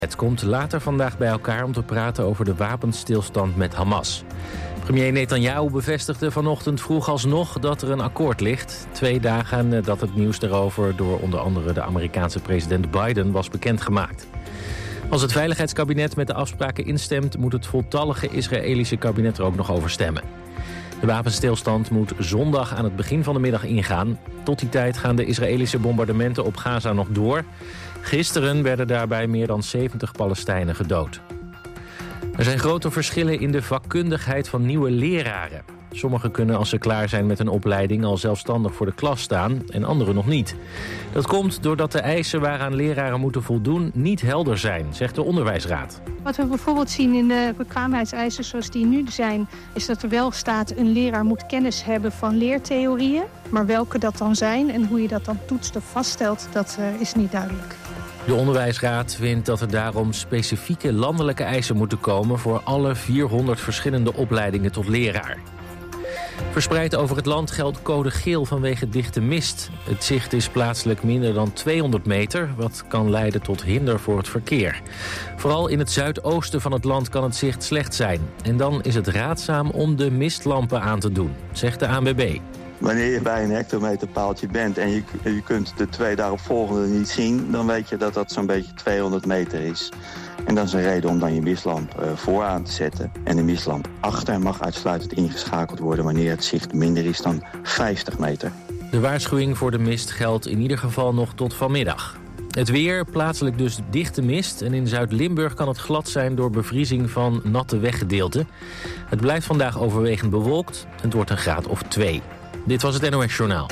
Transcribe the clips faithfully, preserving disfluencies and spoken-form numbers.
Het komt later vandaag bij elkaar om te praten over de wapenstilstand met Hamas. Premier Netanyahu bevestigde vanochtend vroeg alsnog dat er een akkoord ligt. Twee dagen nadat het nieuws daarover door onder andere de Amerikaanse president Biden was bekendgemaakt. Als het Veiligheidskabinet met de afspraken instemt, moet het voltallige Israëlische kabinet er ook nog over stemmen. De wapenstilstand moet zondag aan het begin van de middag ingaan. Tot die tijd gaan de Israëlische bombardementen op Gaza nog door. Gisteren werden daarbij meer dan zeventig Palestijnen gedood. Er zijn grote verschillen in de vakkundigheid van nieuwe leraren. Sommigen kunnen als ze klaar zijn met een opleiding al zelfstandig voor de klas staan en anderen nog niet. Dat komt doordat de eisen waaraan leraren moeten voldoen niet helder zijn, zegt de Onderwijsraad. Wat we bijvoorbeeld zien in de bekwaamheidseisen zoals die nu zijn, is dat er wel staat een leraar moet kennis hebben van leertheorieën. Maar welke dat dan zijn en hoe je dat dan toetst of vaststelt, dat uh, is niet duidelijk. De Onderwijsraad vindt dat er daarom specifieke landelijke eisen moeten komen voor alle vierhonderd verschillende opleidingen tot leraar. Verspreid over het land geldt code geel vanwege dichte mist. Het zicht is plaatselijk minder dan tweehonderd meter, wat kan leiden tot hinder voor het verkeer. Vooral in het zuidoosten van het land kan het zicht slecht zijn. En dan is het raadzaam om de mistlampen aan te doen, zegt de A N W B. Wanneer je bij een hectometerpaaltje bent en je, je kunt de twee daaropvolgende niet zien, dan weet je dat dat zo'n beetje tweehonderd meter is. En dat is een reden om dan je mistlamp uh, vooraan te zetten. En de mistlamp achter mag uitsluitend ingeschakeld worden wanneer het zicht minder is dan vijftig meter. De waarschuwing voor de mist geldt in ieder geval nog tot vanmiddag. Het weer, plaatselijk dus dichte mist. En in Zuid-Limburg kan het glad zijn door bevriezing van natte weggedeelten. Het blijft vandaag overwegend bewolkt. Het wordt een graad of twee. Dit was het N O S Journaal.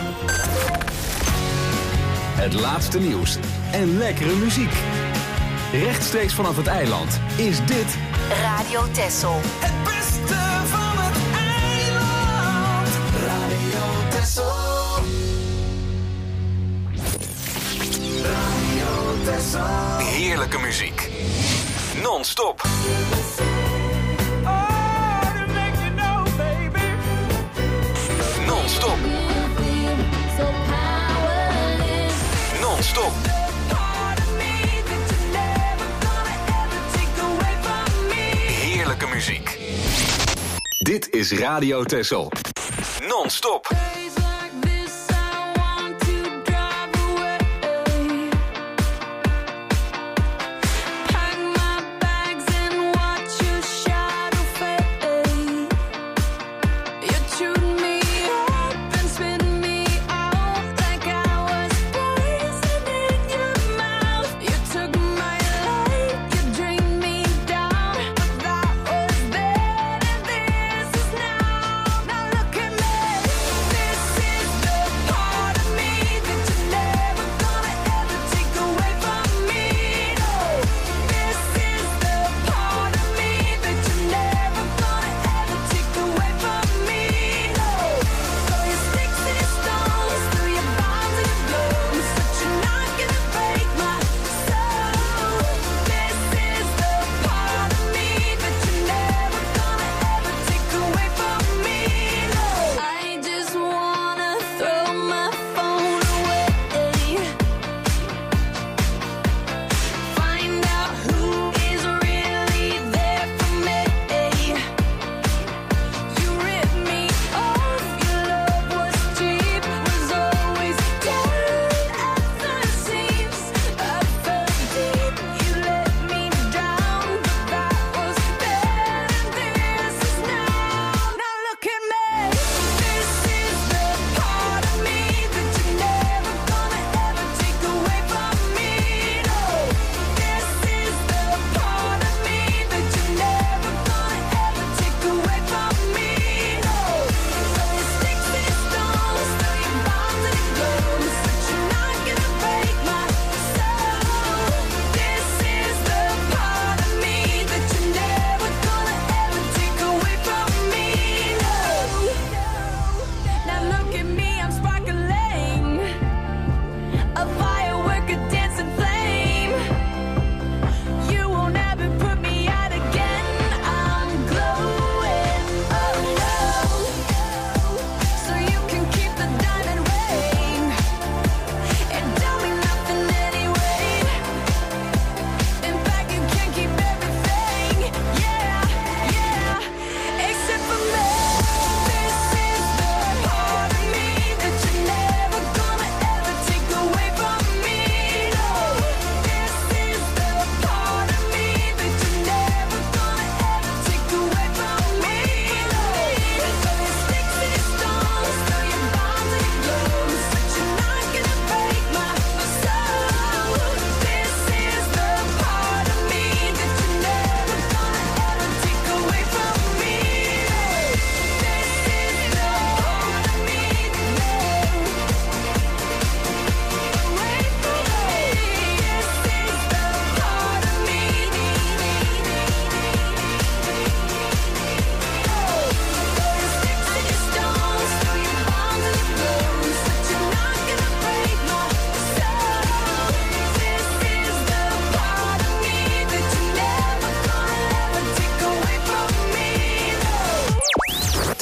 Het laatste nieuws en lekkere muziek. Rechtstreeks vanaf het eiland is dit Radio Texel. Het beste van het eiland. Radio Texel. Radio Texel. heerlijke muziek. Non-stop. Non-stop. Non-stop. Heerlijke muziek. Dit is Radio Texel. Non-stop.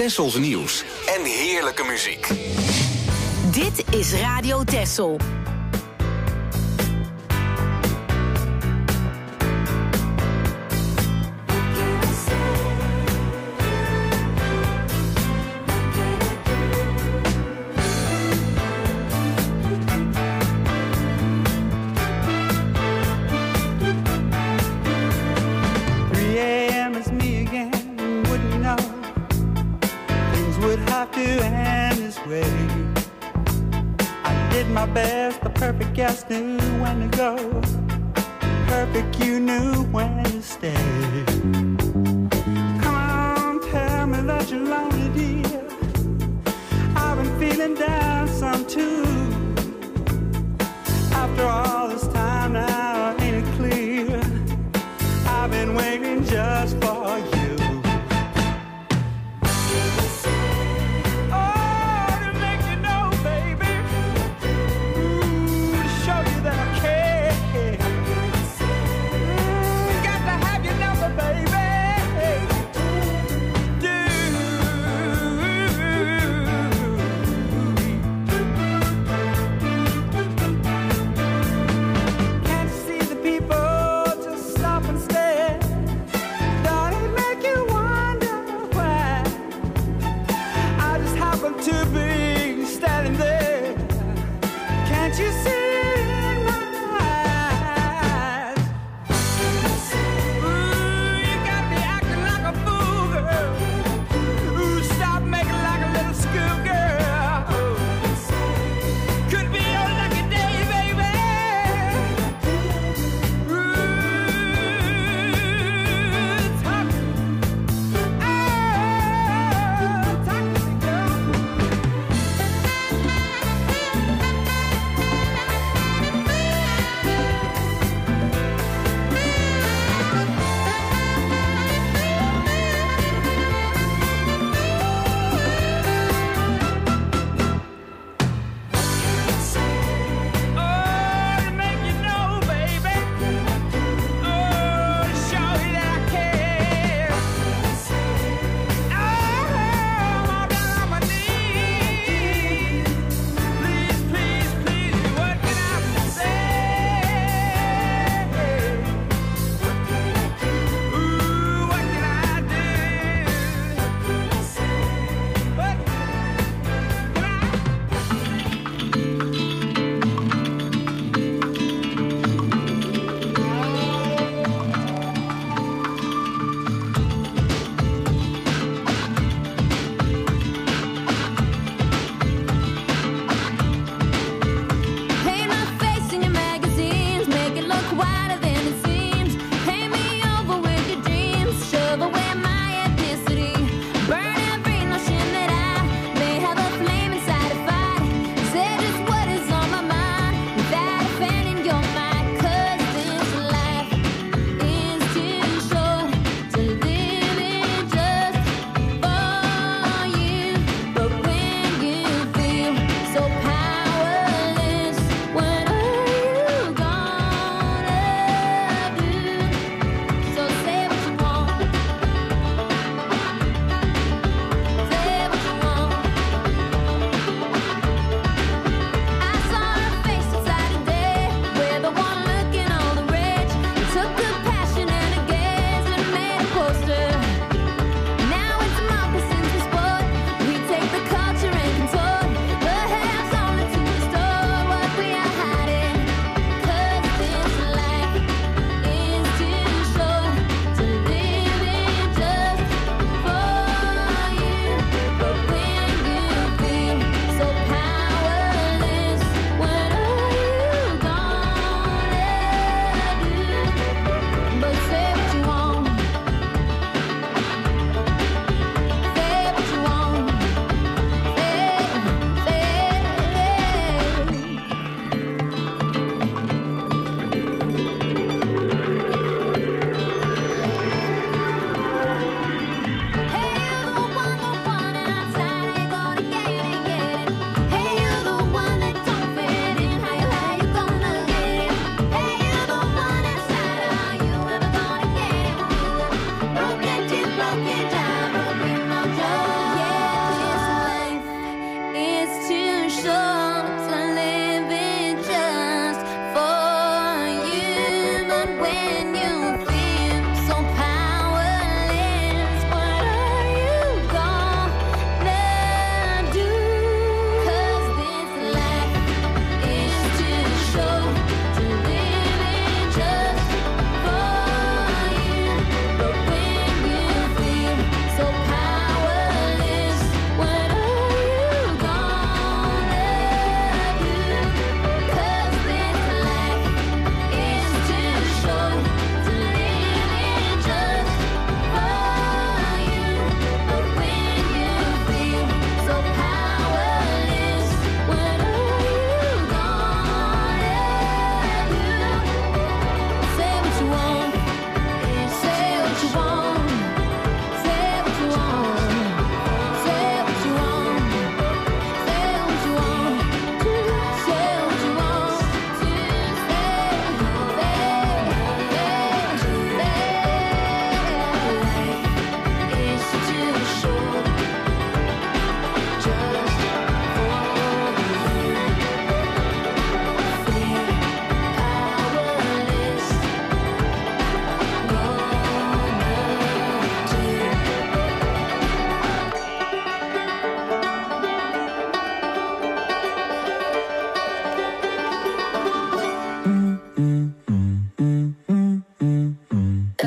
Tessels nieuws en heerlijke muziek. Dit is Radio Tessel. Just knew when to go. Perfect, you knew when to stay. Come on, tell me that you're lonely, dear. I've been feeling down some too. After all this time now, ain't it clear? I've been waiting just for you. Darling,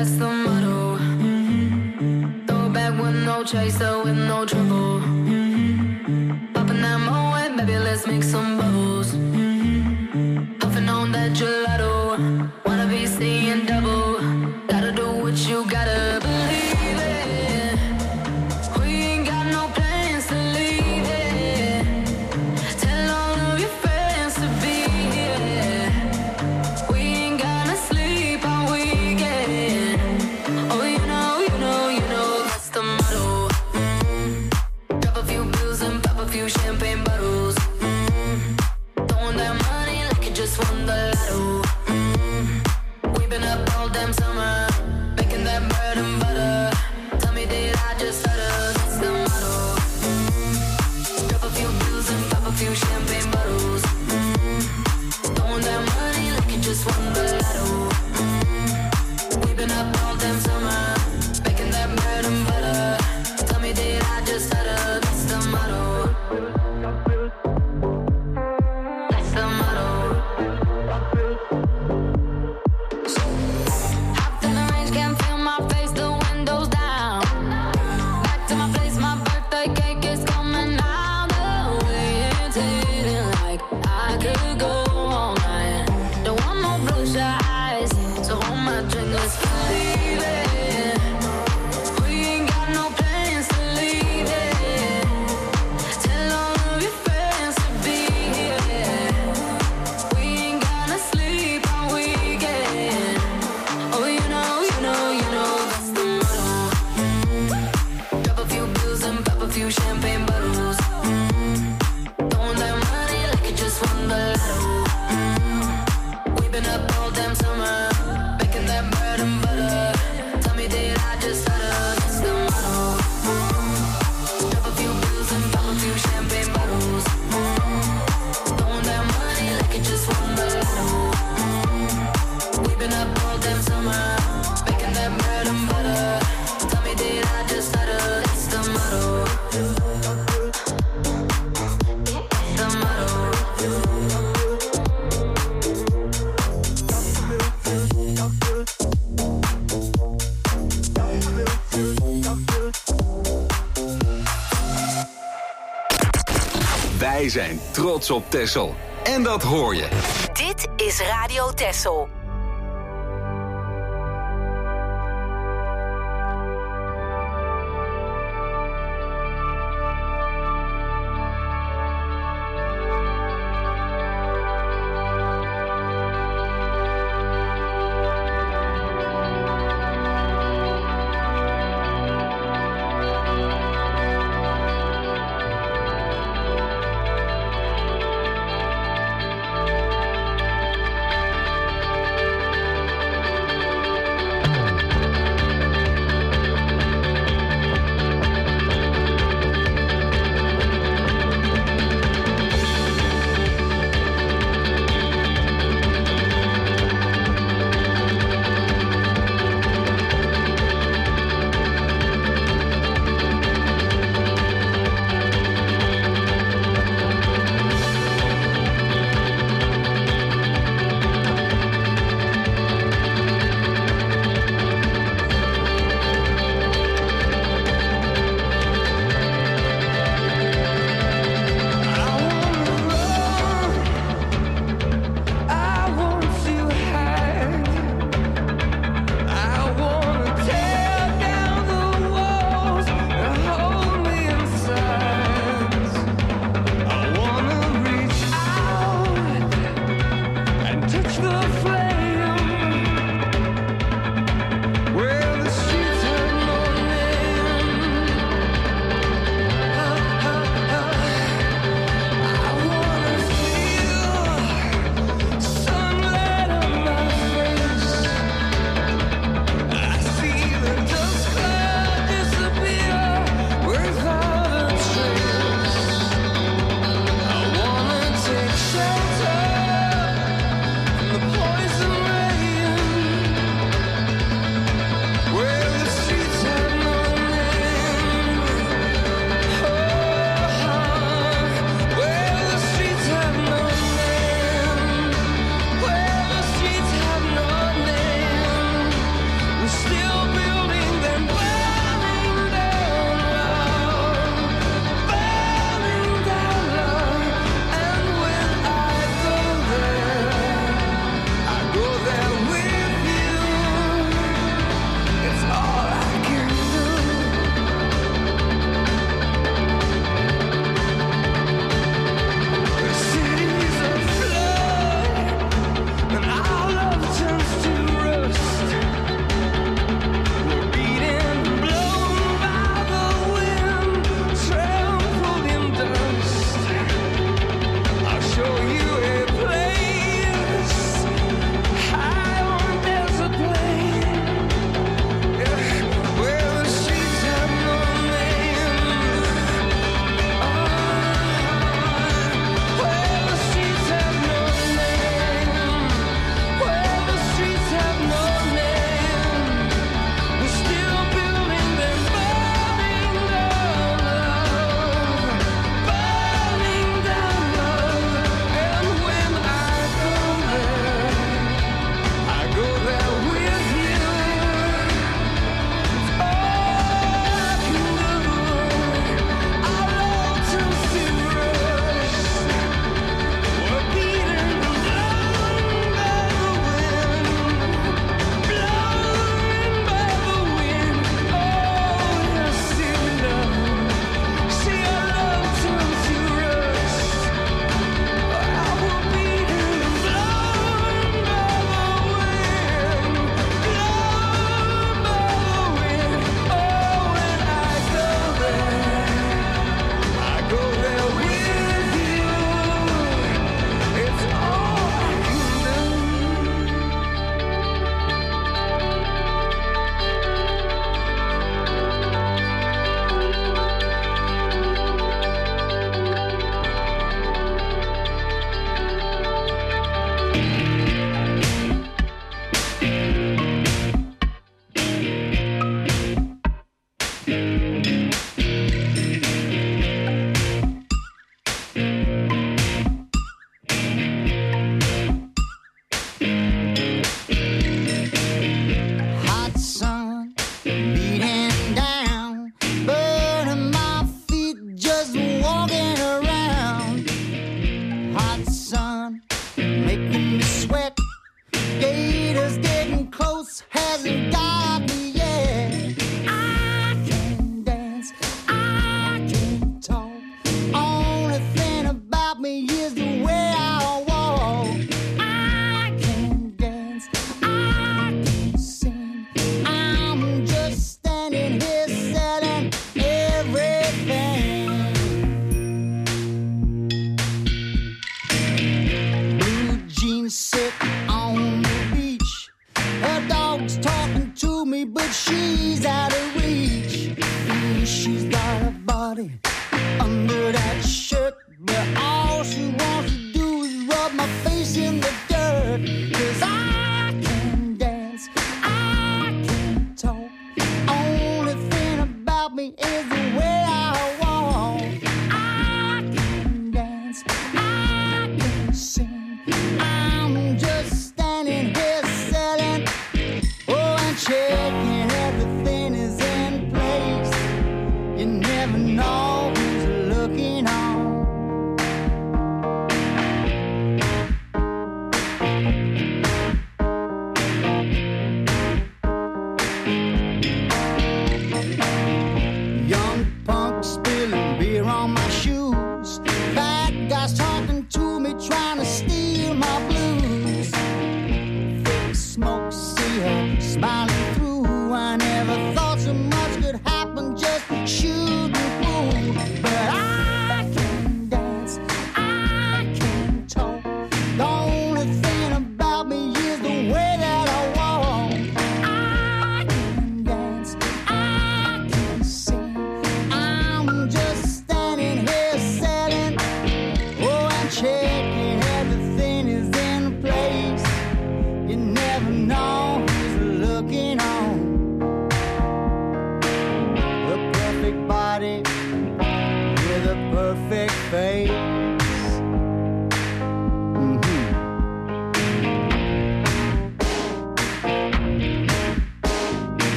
that's the motto. Throw it back with no chaser, with no trouble. Popping that Moet, baby, let's make some bubbles. Puffing on that gelato, wanna be seeing double. Gotta do what you gotta believe it. We ain't got no plans to leave it. Tell all of your friends to be here. We ain't gonna sleep all weekend. Oh, you know, you know, you know, that's the motto. Drop a few bills and pop a few champagne bottles. Throwing that money like you just won the lotto. We've been up all damn summer, making that bread and butter. Tell me, did I just stutter? That's the motto. Drop a few bills and pop a few champagne bottles. Throwing that money like you just won the lotto. We've been up all damn summer, making that bread and butter. Tell me, did I just stutter? That's the motto. That's the motto. Hopped in the range, can't feel my face, the windows down. Back to my place, my birthday cake is coming out. The way it's hitting, like I could go all night. Don't want no bloodshot eyes, so hold my drink, let's believe it. We ain't got no plans to leave it. Tell all of your friends to be here. We ain't gonna sleep all weekend. Oh, you know, you know, you know, that's the motto. Drop a few bills and pop a few champagne bottles. Throwing that money like you just won the lotto. We've been up all damn summer, making that bread and butter. Tell me, did I just stutter? That's the motto. Drop a few bills and pop a few champagne bottles. Throwing that money like you just won the lotto. We've been up all damn summer, making that bread and butter. Tell me, did I just stutter? That's the motto. That's the motto. Wij zijn trots op Texel. En dat hoor je. Dit is Radio Texel.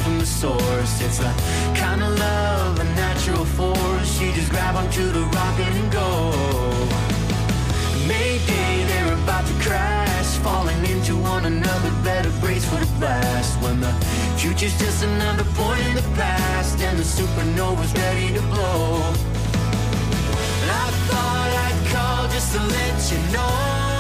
from the source. It's the kind of love, a natural force. You just grab onto the rocket and go. Mayday, they're about to crash, falling into one another, better brace for the blast. When the future's just another point in the past, and the supernova's ready to blow. And I thought I'd call just to let you know.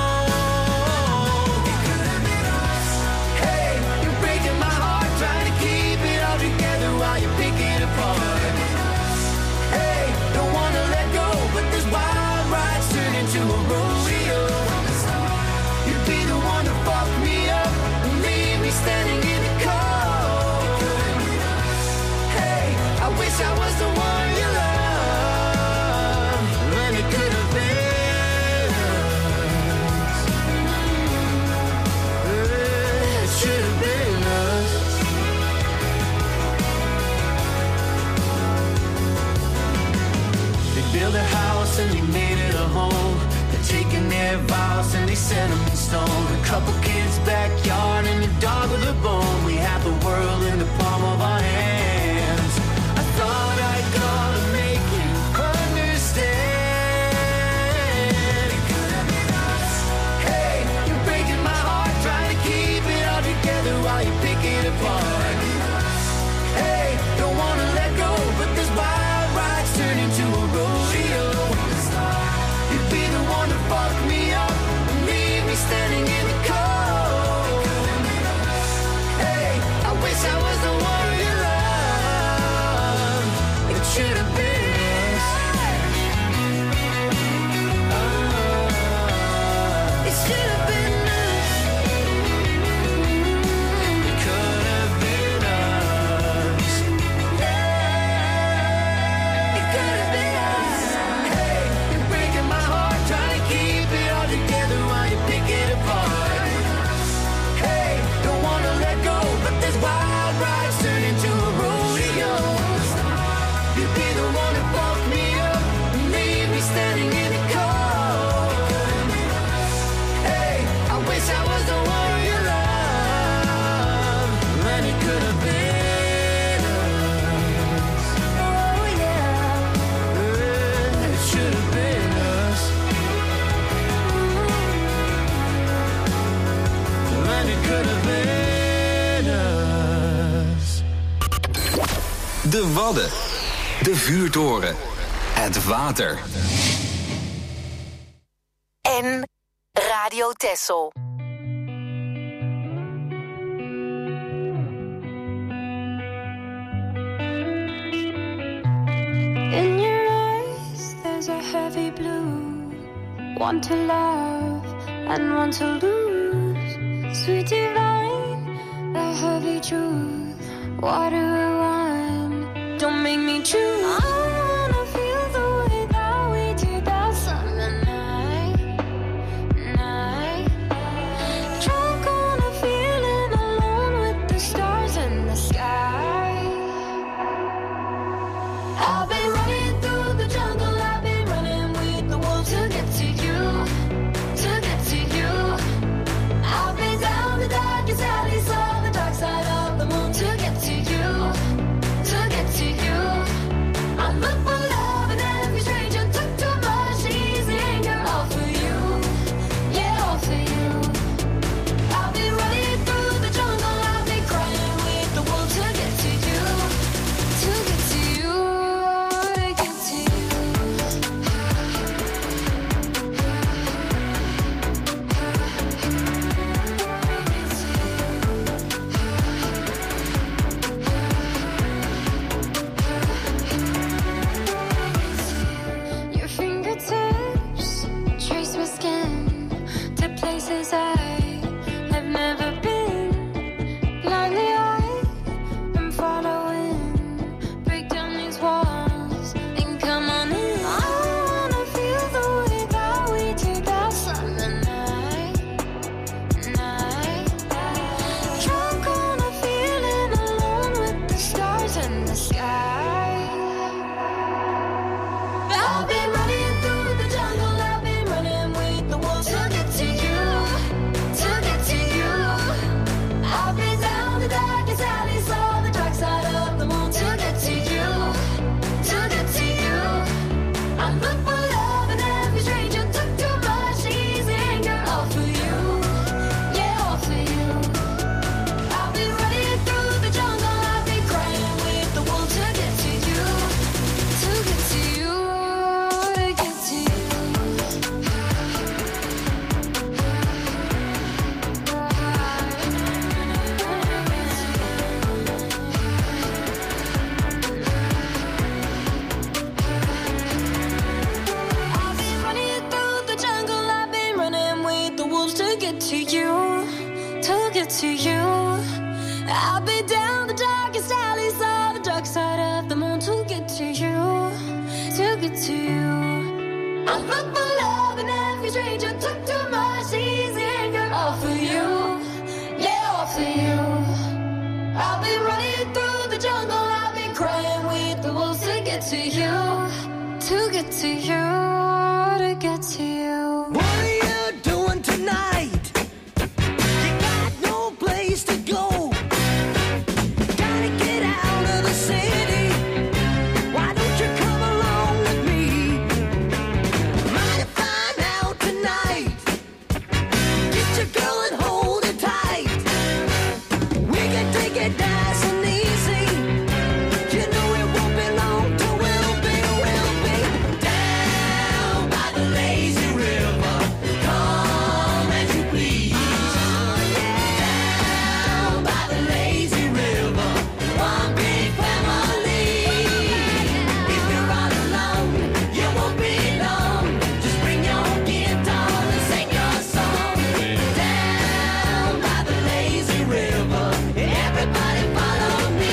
It could have been us. Hey, you're breaking my heart, trying to keep it all together while you pick it apart. Hey, don't wanna let go, but this wild ride's turned into a rodeo. You'd be the one to fuck me up and leave me standing in the cold. Hey, I wish I was the one you love, and it could have been us. It should have been us. They built a house and they made it a home. They're taking their vows and they set them in stone. A couple kids' backyard and a dog with a bone. We have the world in the palm of our hands. I thought I'd call to make you understand. It could have been us. Hey, you're breaking my heart, trying to keep it all together while you pick it apart. Hey, don't wanna let go, but this wild ride's turned into a rodeo. You'd be the one to fuck me up and leave me standing in the cold. Hey, I wish I was the one you love. It should have been us. Oh, it should have been us. It could have been us. It could have been us. Hey, you're breaking my heart, trying to keep it all together while you pick it apart. Hey, don't wanna let go, but this wild ride's turned into a rodeo. You'd be the one to fuck me up and leave me standing in the cold. Hey, I wish I was the one you love, and it could have been us. Oh yeah, it should have been us. And it could have been us. De Wadden. De vuurtoren. Het water. En Radio Texel. In your eyes, there's a heavy blue. One to love and one to lose. Sweet divine, the heavy truth. Water or wine, don't make me choose. I wanna feel the way that we do that summer night, night. Drunk on a feeling, alone with the stars in the sky. I've been running through the jungle, I've been running with the wolves to get to you, to get to you. I've been down the darkest alley, saw the dark side of the moon to get to you, to get to you. get to you, to get to you. I look for love in every stranger, took too much easy anger off of you, yeah, off of you. I've been running through the jungle, I've been crying with the wolves to get to you, to get to you, to get to you. What are you doing tonight? You got no place to go. Gotta get out of the city. Why don't you come along with me? Might find out tonight. Get your girl and hold her tight. We can take it nice and easy. You know it won't be long till we'll be, we'll be down by the lazy river. Come as you please. Down by the lazy river. One big family. If you're all alone, you won't be long. Just bring your guitar and sing your song. Down by the lazy river. Everybody follow me.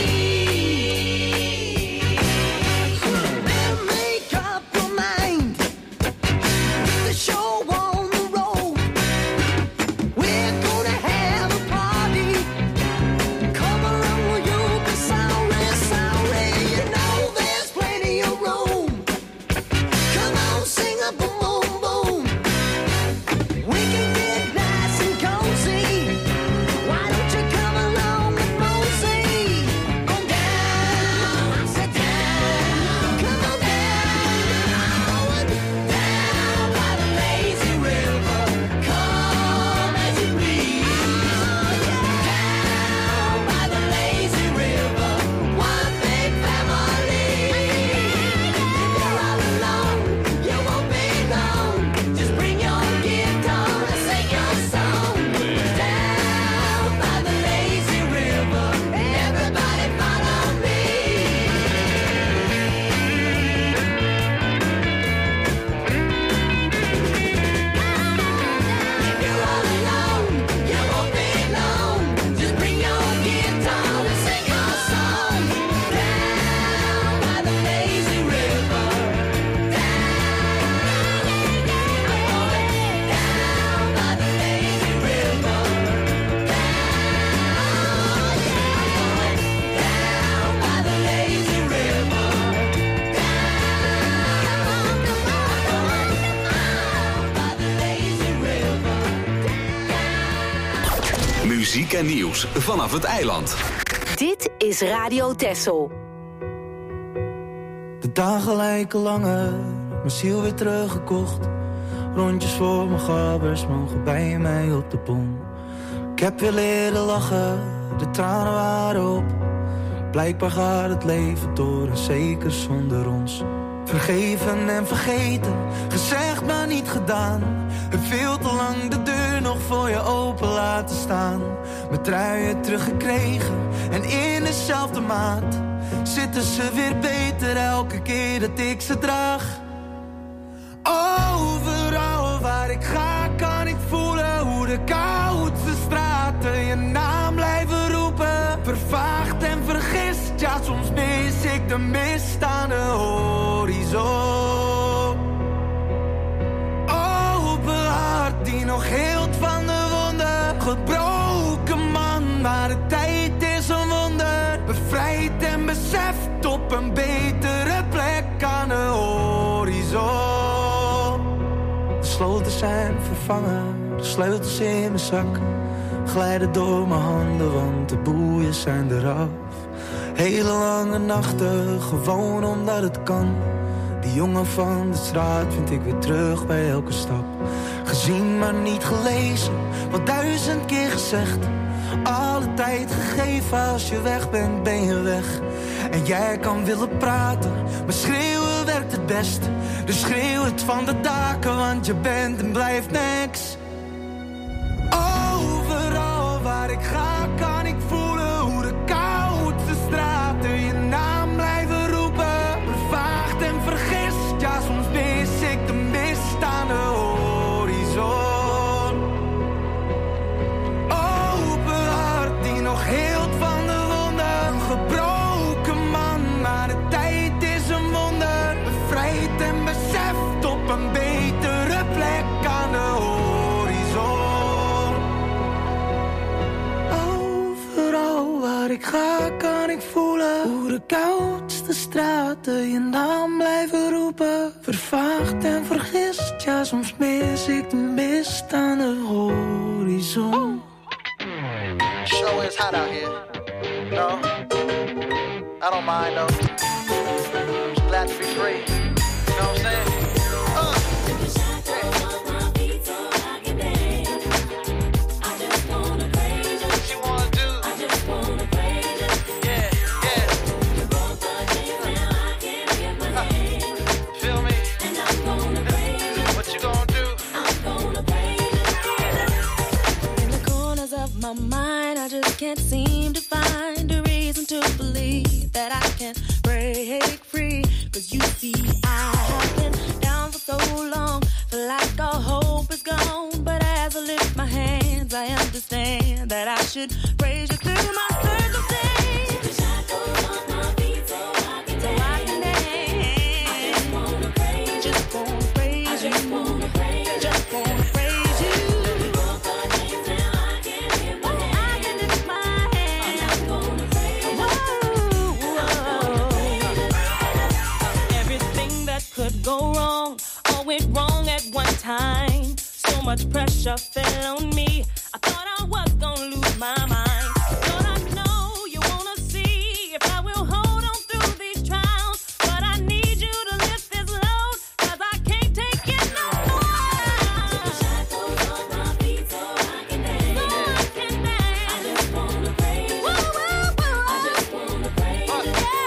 Better make up your mind. Get the show on the road. We're gonna have a party. Come along, you'll be sorry, sorry. You know there's plenty of room. Come on, sing a boom, boom, boom. We can get nice and cozy. Why don't you come along with Mosey? Go down, sit down, come on down, down by the lazy river. Come as you please. Down by the lazy river. One big family. If you're all alone, you won't be long. Just bring your guitar and sing your song. Down by the lazy river. Everybody follow me. If you're all alone, you won't be long. Just bring your guitar and sing your song. Down by the lazy river. Down, I'm going down by the lazy river. Down, I'm going down by the lazy river. Down, I'm going down by the lazy river. Muziek en nieuws vanaf het eiland. Dit is Radio Texel. De dagen lijken langer, mijn ziel weer teruggekocht. Rondjes voor mijn gabbers mogen bij mij op de bom. Ik heb weer leren lachen, de tranen waren op. Blijkbaar gaat het leven door en zeker zonder ons. Vergeven en vergeten, gezegd maar niet gedaan. Heb veel te lang de deur nog voor je open laten staan. Mijn truien teruggekregen en in dezelfde maat. Zitten ze weer beter elke keer dat ik ze draag. Overal waar ik ga kan ik voelen hoe de koudste straten je naam blijven roepen. Vervaagd en vergist, ja soms mis ik de mist aan de horizon. Open hart die nog heelt van de wonden. Gebroken man, maar de tijd is een wonder. Bevrijd en beseft op een betere plek aan de horizon. De sloten zijn vervangen, de sleutels in mijn zak. Glijden door mijn handen, want de boeien zijn eraf. Hele lange nachten, gewoon omdat het kan. Die jongen van de straat vind ik weer terug bij elke stap. Gezien maar niet gelezen, wat duizend keer gezegd. Alle tijd gegeven, als je weg bent, ben je weg. En jij kan willen praten, maar schreeuwen werkt het best. Dus schreeuw het van de daken, want je bent en blijft niks. Overal waar ik ga, kan ik voelen hoe de koudste straten je naam blijven roepen. Vervaagd en vergist, ja soms mis ik de mist aan de horizon. Open hart die nog heelt van de wonden. Een gebroken man, maar de tijd is Hoe de koudste straten je naam blijven roepen. Vervaagd en vergist, ja soms mis ik de mist aan de horizon. Show is hot out here. No, I don't mind though. Just glad to be free. You know what I'm saying? Uh. My mind, I just can't seem to find a reason to believe that I can break free. Cause you see, I have been down for so long, feel like all hope is gone. But as I lift my hands, I understand that I should praise you through my circumstance. Take the shackles off my feet so I can so dance. I can dance. I just wanna praise you. Just wanna praise I you. Just wanna praise you. Just wanna praise you. Go wrong, all went wrong at one time. So much pressure fell on me. I thought I was gonna lose my mind. But I know you wanna see if I will hold on through these trials. But I need you to lift this load, cause I can't take it no more. Take the shackles off my feet so I can dance. So I can dance. I just wanna praise you. Woo, woo, woo. I just wanna praise you. Yeah.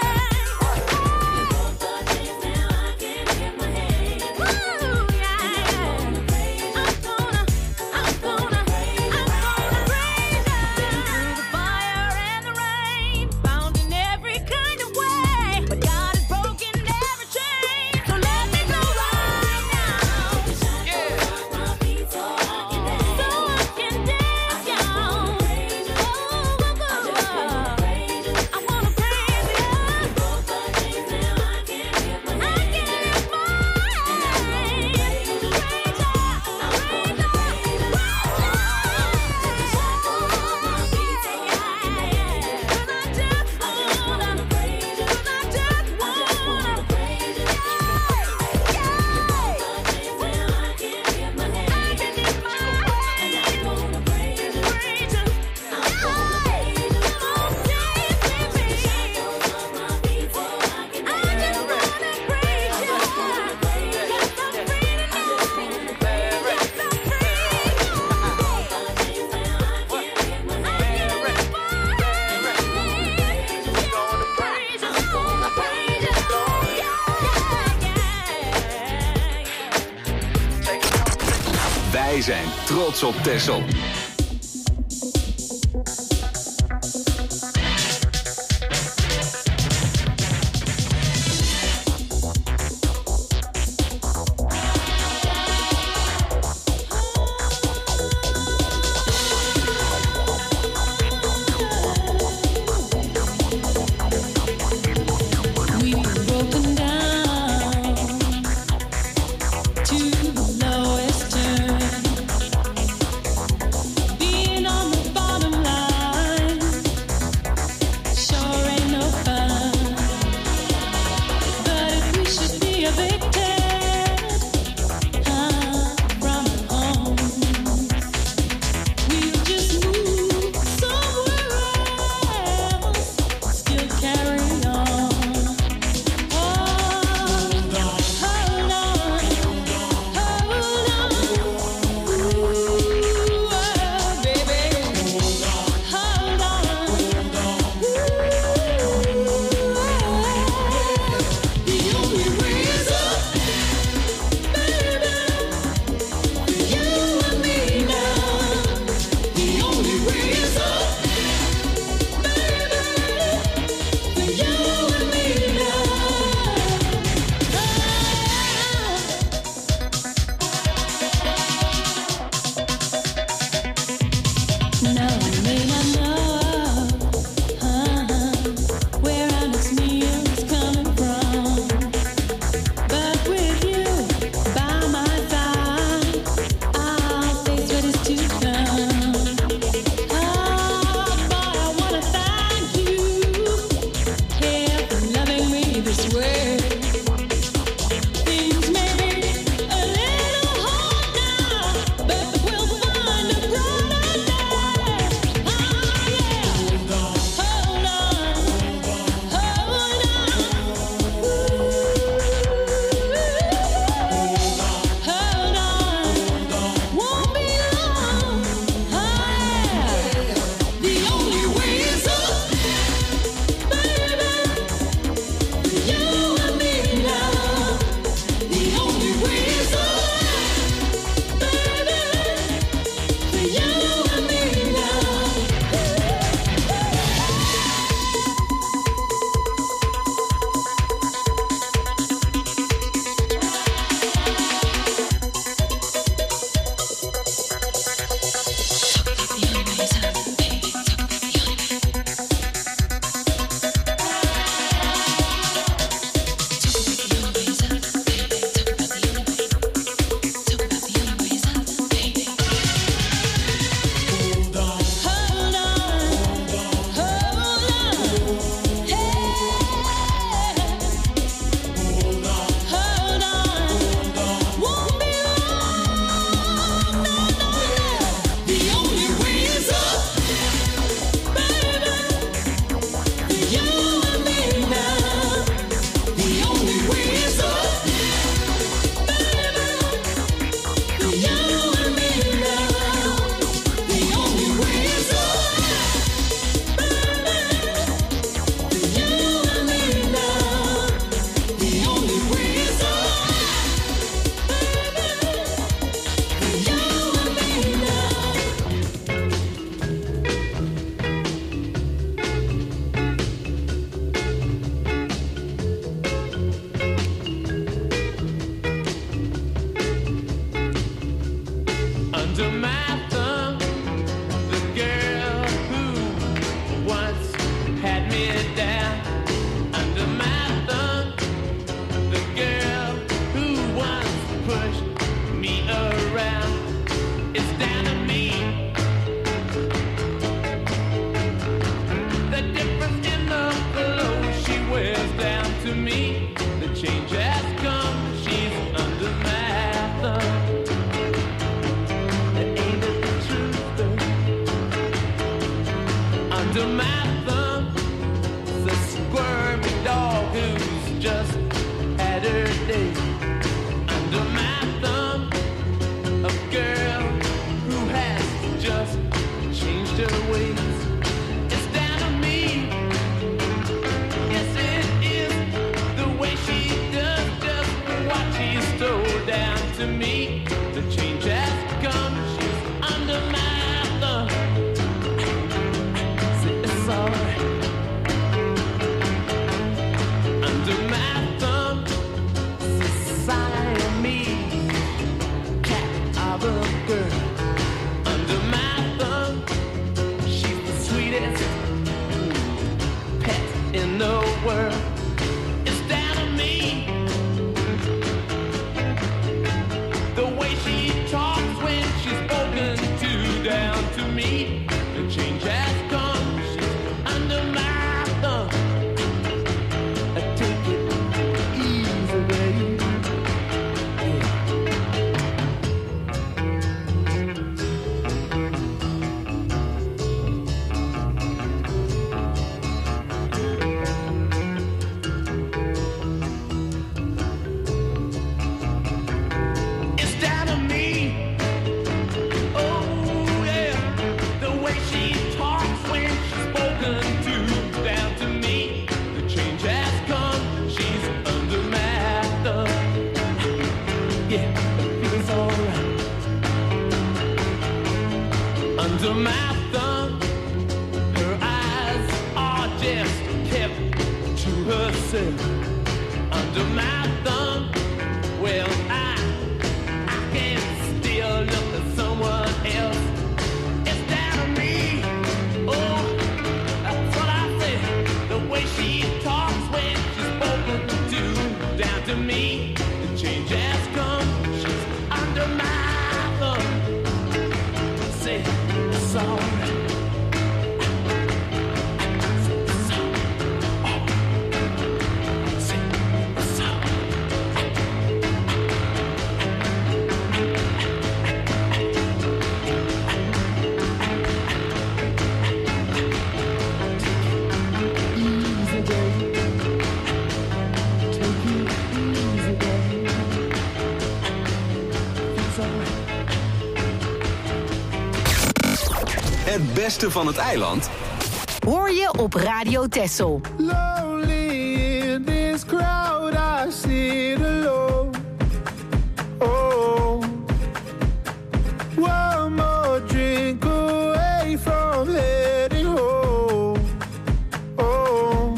Wij zijn trots op Texel. To the lowest turn. to me. The change has come. She's under my thumb. It's alright. Under my thumb, Siamese cat of a girl. Under my thumb, she's the sweetest pet in the world. It's down to me. The way she talks when she's spoken to, down to me. The change has come. She's under my thumb. I take it easy, baby. It's down to me. Oh yeah, the way she talks when she's spoken to, down to me. The change has come. She's under my thumb. Yeah, it feels alright. Under my thumb, her eyes are just kept to herself. Under my thumb, well I I can still look at someone else. It's down to me. Oh, that's what I said. The way she talks when she's spoken to, down to me. The change has come. She's under my thumb. Say it's alright. It's alright. Say it's alright. Easy, baby. Take it easy, baby. It's alright. Het beste van het eiland Hoor je op Radio Texel. Lonely in this crowd, I sit alone. Oh, one more drink away from heading home. Oh,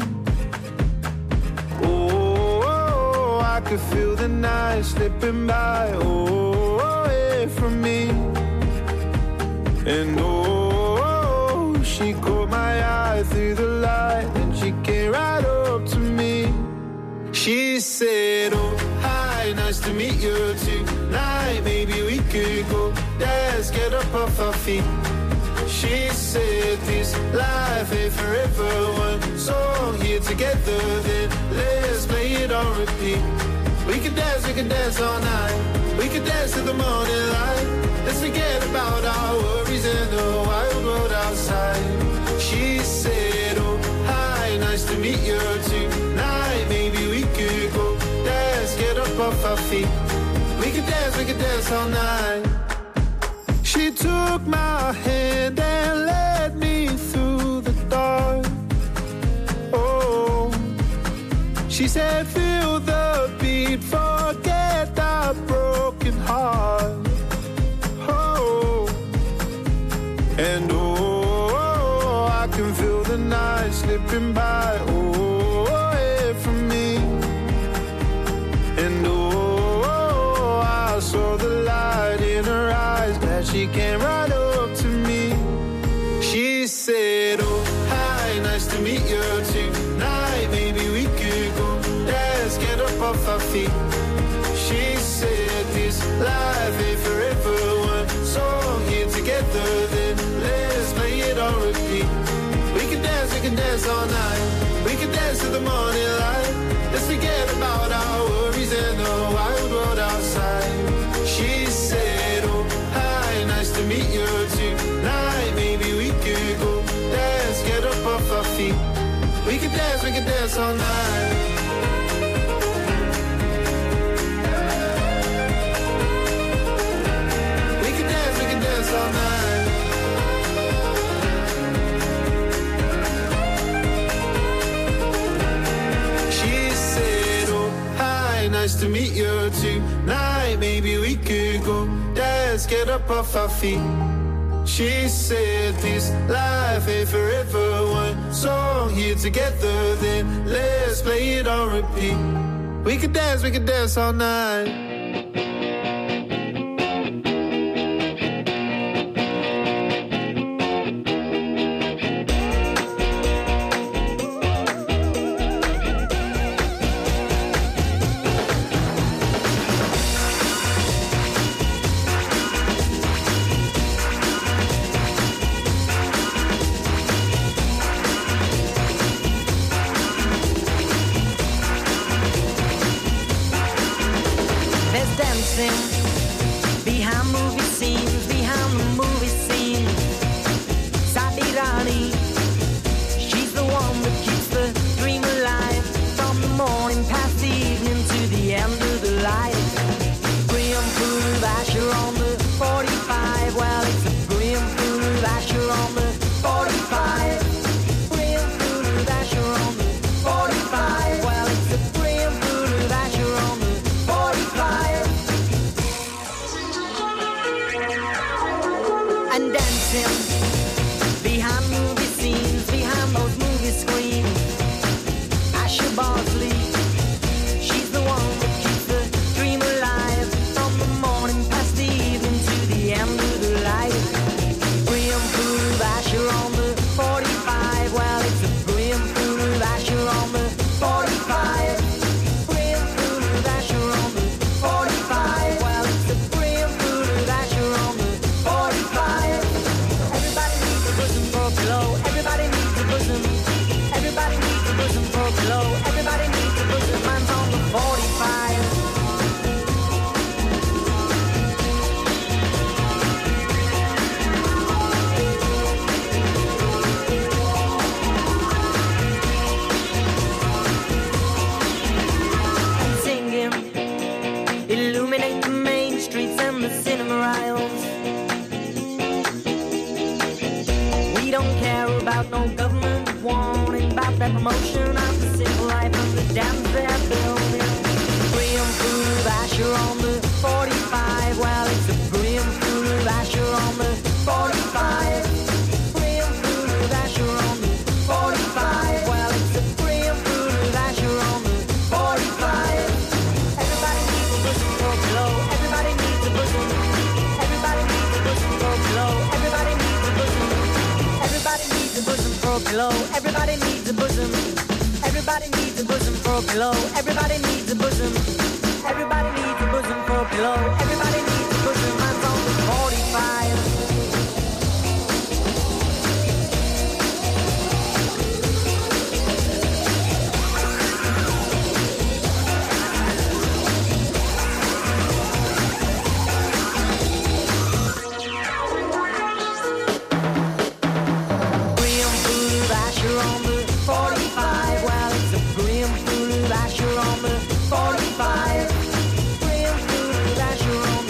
oh, I could feel the night slipping by. Oh, away from me. And oh, she caught my eye through the light, and she came right up to me. She said, oh, hi, nice to meet you tonight. Maybe we could go dance, get up off our feet. She said, this life ain't forever. One song here together, then let's play it on repeat. We could dance, we could dance all night. We could dance to the morning light. Let's forget about our worries and the wild world outside. She said, oh, hi, nice to meet you tonight. Maybe we could go dance, get up off our feet. We could dance, we could dance all night. She took my hand and led me through the dark. Oh, she said, feel the beat, forget that broken heart. Oh, and oh, I can feel the night slipping by. Oh, away from me. And oh, I saw the light in her eyes that she came right up to me. She said, oh, hi, nice to meet you tonight. Maybe we could go dance, get up off our feet. She said, this life ain't forever. One song here together, then let's play it on repeat. We can dance, we can dance all night. We can dance to the morning light. Let's forget about our worries and the wild world outside. She said, oh, hi, nice to meet you tonight. Maybe we could go dance, get up off our feet. We can dance, we can dance all night. We can dance, we can dance all night. She said, oh, hi, nice to meet you tonight. Maybe we could go dance, get up off our feet. She said this life ain't forever. One song here together, then let's play it on repeat. We could dance, we could dance all night. Behind movie scenes, behind the movie scene, Sadirani, she's the one that keeps the dream alive. From the morning past the evening to the end of the light. Graham Food Asher on the forty-five. Well, it's a Graham Food Asher on the forty-five. Graham Food Asher on the forty-five. Well, it's a Graham Food Asher on the forty-five. And dancing behind movie scenes, behind those movie screens. Asher Bosley, she's the one that keeps the dream alive. From the morning past the evening to the end of the light. Graham Food Asher on the forty-five. Well, it's a Graham Food Asher on the forty-five. Graham Food Asher on the forty-five. Well, it's a Graham Food Asher on the forty-five. Everybody needs a bosom for a pillow. Everybody needs a bosom. Everybody needs a bosom for a pillow. Everybody needs a bosom. Mine's on the forty-five. And singing, illuminate the main streets and the cinema aisles. We don't care about no government warning about that promotion of the simple life and the dams they're building. Graham Food Asher on the forty-five. Well, it's a Graham Food Asher on the forty-five. Graham Food Asher on the forty-five. Well, it's a Graham Food Asher on the forty-five. Everybody needs a bosom for a pillow. Everybody needs a bosom. Everybody needs a bosom for a pillow. Everybody needs a bosom. Everybody needs a bosom for a pillow. Everybody needs a bosom. Everybody needs a bosom for a pillow. Everybody needs a bosom. Everybody needs a bosom for a pillow. Everybody needs a bosom. Mine's on the forty-five. Graham Food Asher on the forty-five. Well, it's a Graham Food Asher on the forty-five. Graham Food Asher on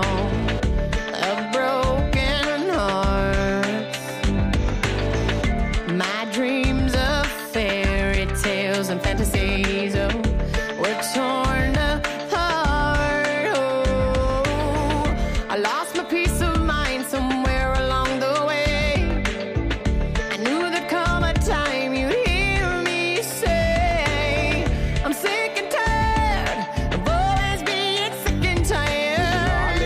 of broken hearts. My dreams of fairy tales and fantasies, oh, were torn apart. Oh, I lost my peace of mind somewhere along the way. I knew there'd come a time you'd hear me say, I'm sick and tired of always being sick and tired.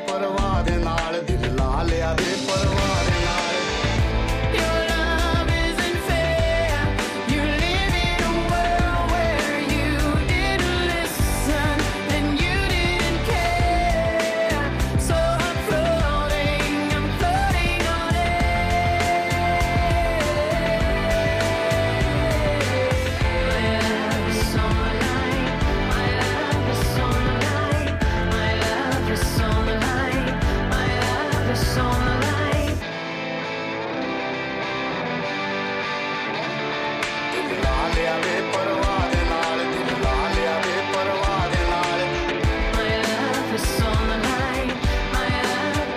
Your love isn't fair. You live in a world where you didn't listen and you didn't care. So I'm floating, I'm floating on air. My love is on the line. My love is on the line. My love is on the line. My love is on the line. My love is on the line. My love.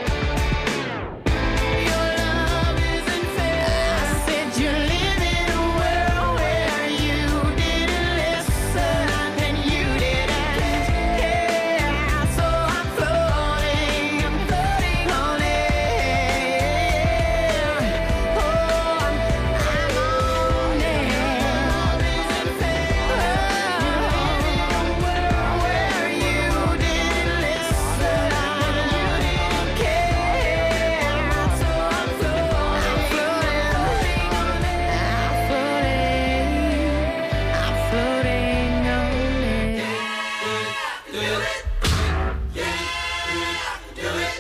Your love isn't fair. I said you live in a world where you didn't listen and you didn't care. So I'm floating, I'm floating on air. Oh, I'm, I'm on air. Your love isn't fair. You live in a world where you didn't listen and you didn't care. So I'm floating, I'm floating on air. I'm floating, I'm floating on air. Do it. Yeah, do it.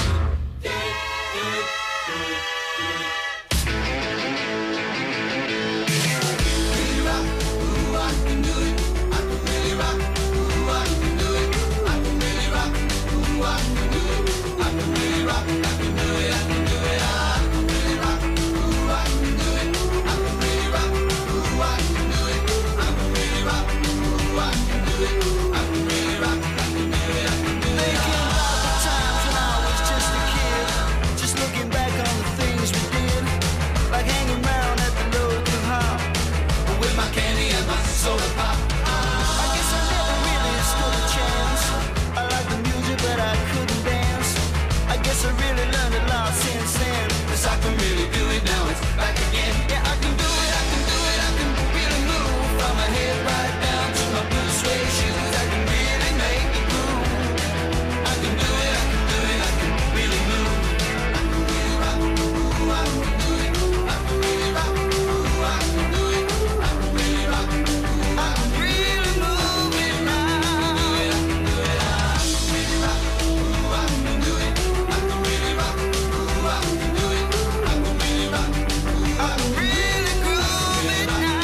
Just looking back on the things we did, like hanging around at the local hop with my candy and my soda pop. I guess I never really stood a chance. I liked the music, but I couldn't dance. I guess I really learned a lot since then. 'Cause I can really do it now, it's back again. Yeah, I can do it, I can do it, I can really move from my head right down to my blue suede shoes. I can really make it move. I can do it, I can do it, I can really move. I can really rock, ooh, I can do it. I can really rock, ooh, I can do it. I can really rock, ooh, I can really move it now. I can do it, I can really rock, ooh, I can do it. I can really rock, ooh, I can do it. I can really rock, ooh, I can really groove it now.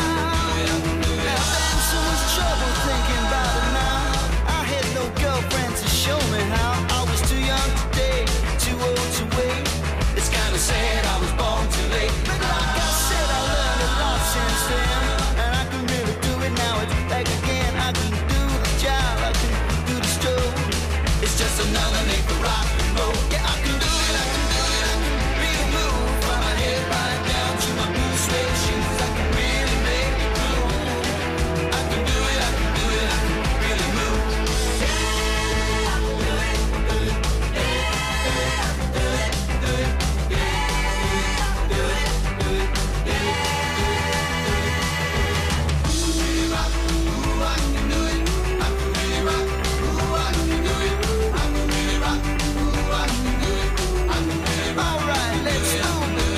Now I'm so much trouble thinking about it now. I had no girlfriend to show me how. I was too young to date, too old to wait. It's kinda sad I was born too late. But like I said, I learned a lot since then, and I can really do it now. It's back again. I can do the job, I can do the stroke. It's just another name for rock and roll. Yeah, I can do it, I can do it, I can really move from my head right down to my blue suede shoes. I can really make it move. I can do it, I can do it, I can really move. Yeah, I can do it, do it. Yeah, I can do it, do it. Yeah, I can do it, do it. Yeah, really rock, ooh, I can do it. I can really rock, ooh, I can do it. I can really rock, ooh, I can do it. I can really rock. All right, let's do it.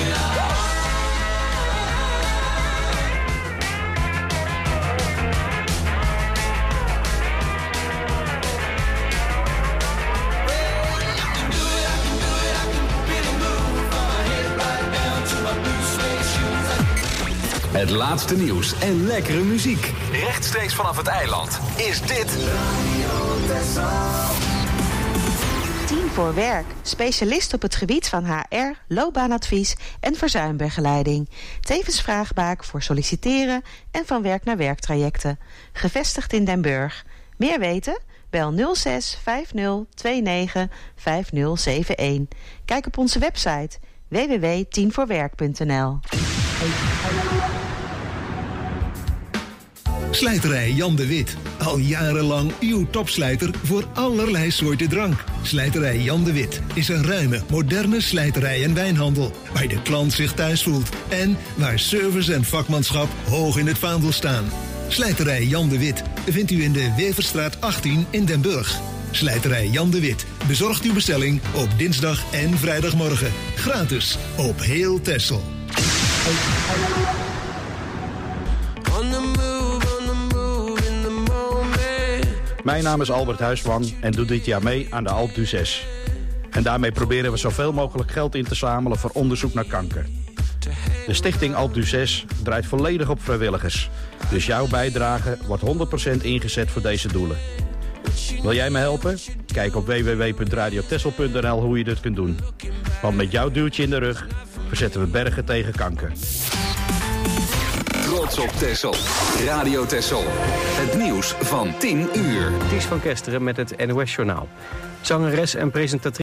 Het laatste nieuws en lekkere muziek. Rechtstreeks vanaf het eiland is dit... Team voor Werk. Specialist op het gebied van H R, loopbaanadvies en verzuimbegeleiding. Tevens vraagbaak voor solliciteren en van werk naar werktrajecten. Gevestigd in Den Burg. Meer weten? Bel nul zes vijf nul twee negen vijf nul zeven een. Kijk op onze website w w w punt tien voor werk punt n l. Slijterij Jan de Wit. Al jarenlang uw topslijter voor allerlei soorten drank. Slijterij Jan de Wit is een ruime, moderne slijterij en wijnhandel, waar de klant zich thuis voelt en waar service en vakmanschap hoog in het vaandel staan. Slijterij Jan de Wit vindt u in de Weverstraat achttien in Den Burg. Slijterij Jan de Wit bezorgt uw bestelling op dinsdag en vrijdagmorgen. Gratis op heel Texel. Mijn naam is Albert Huisman en doe dit jaar mee aan de Alpe d'Huez. En daarmee proberen we zoveel mogelijk geld in te zamelen voor onderzoek naar kanker. De stichting Alpe d'Huez draait volledig op vrijwilligers. Dus jouw bijdrage wordt honderd procent ingezet voor deze doelen. Wil jij me helpen? Kijk op w w w punt radio texel punt n l hoe je dit kunt doen. Want met jouw duwtje in de rug verzetten we bergen tegen kanker. Trots op Texel. Radio Texel. Het nieuws van tien uur. Ties van Kesteren met het N O S-journaal. Zangeres en presentatrice